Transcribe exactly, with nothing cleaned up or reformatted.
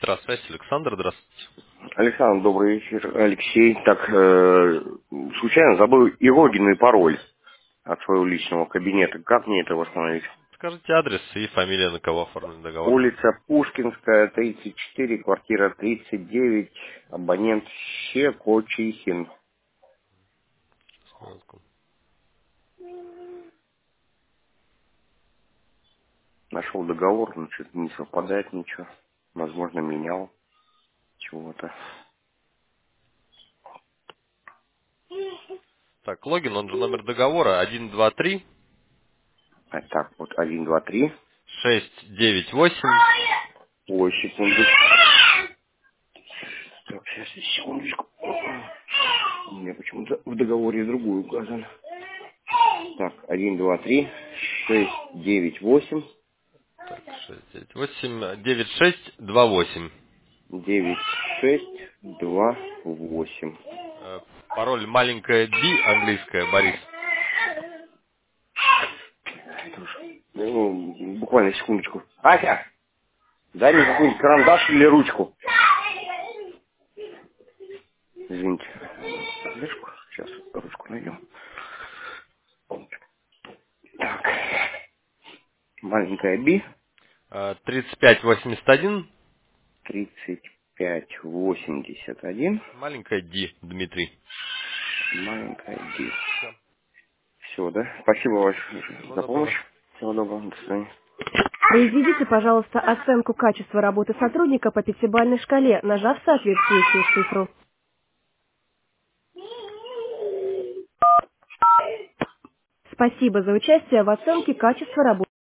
Электросвязь, Александр, здравствуйте. Александр, добрый вечер. Алексей. Так, э, случайно забыл и логин, и пароль от своего личного кабинета. Как мне это восстановить? Скажите адрес и фамилия, на кого оформлен договор. Улица Пушкинская, тридцать четыре, квартира тридцать девять, абонент Щекочихин. Минутку. Нашел договор, но что-то не совпадает ничего. Возможно, менял чего-то. Так, логин, он же номер договора один два три А так, вот один, два, три. шесть девять восемь. Ой, секунду. Так, сейчас, секундочку. У меня почему-то в договоре другой указан. Так, один, два, три, шесть, девять, восемь, Так, шесть девять восемь девять шесть два восемь. девять, шесть, два, восемь. Э, Пароль маленькая D, английская, Борис. Ну, буквально секундочку. Ася, дай мне какой-нибудь карандаш или ручку. Извините. Ручку? Сейчас ручку найдем. Так. Маленькая Би. Э, тридцать пять восемьдесят один. тридцать пять восемьдесят один. Маленькая D, Дмитрий. Маленькая Би. Все. Все, да? Спасибо большое Всего за помощь. доброго. Всего доброго. До свидания. Произведите, пожалуйста, оценку качества работы сотрудника по пятибалльной шкале, нажав соответствующую цифру. Спасибо за участие в оценке качества работы.